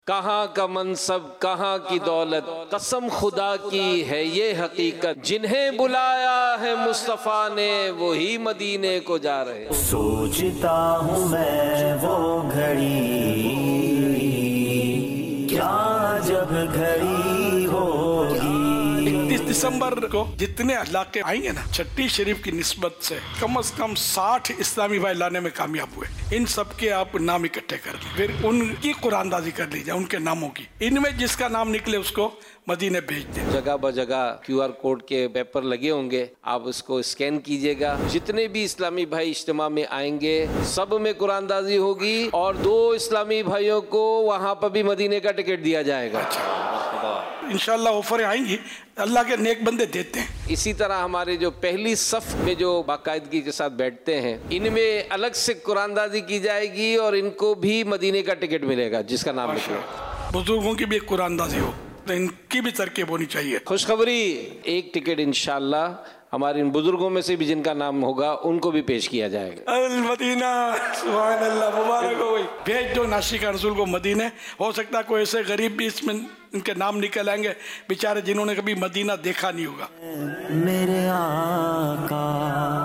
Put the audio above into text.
کہاں کا منصب کہاں کی دولت، قسم خدا کی ہے یہ حقیقت، جنہیں بلایا ہے مصطفیٰ نے وہی مدینے کو جا رہے۔ سوچتا ہوں میں وہ گھڑی کیا جب گھڑی ہوگی۔ 31 دسمبر کو جتنے علاقے آئیں گے نا چھٹی شریف کی نسبت سے کم از کم 60 اسلامی بھائی لانے میں کامیاب ہوئے، ان سب کے آپ نام اکٹھے کر لیں، پھر ان کی قرآن دازی کر لیجیے، ان کے ناموں کی، ان میں جس کا نام نکلے اس کو مدینے بھیج دیں۔ جگہ بجگہ QR کوڈ کے پیپر لگے ہوں گے، آپ اس کو اسکین کیجئے گا، جتنے بھی اسلامی بھائی اجتماع میں آئیں گے سب میں قرآن دازی ہوگی، اور 2 اسلامی بھائیوں کو وہاں پر بھی مدینے کا ٹکٹ دیا جائے گا۔ انشاءاللہ آفریں آئیں گی، اللہ کے نیک بندے دیتے ہیں۔ اسی طرح ہمارے جو پہلی صف میں جو باقاعدگی کے ساتھ بیٹھتے ہیں ان میں الگ سے قرآن دازی کی جائے گی، اور ان کو بھی مدینے کا ٹکٹ ملے گا جس کا نام نکلے۔ بزرگوں کی بھی ایک قرآن دازی ہو تو ان کی بھی ترکیب ہونی چاہیے۔ خوشخبری، ایک ٹکٹ انشاءاللہ ہمارے ان بزرگوں میں سے بھی جن کا نام ہوگا ان کو بھی پیش کیا جائے گا۔ المدینہ، سبحان اللہ، مبارک ہو گئی۔ بھیج دو ناشی کا رسول کو مدینے، ہو سکتا ہے کوئی ایسے غریب بھی اس میں ان کے نام نکل آئیں گے بیچارے جنہوں نے کبھی مدینہ دیکھا نہیں ہوگا۔ میرے آقا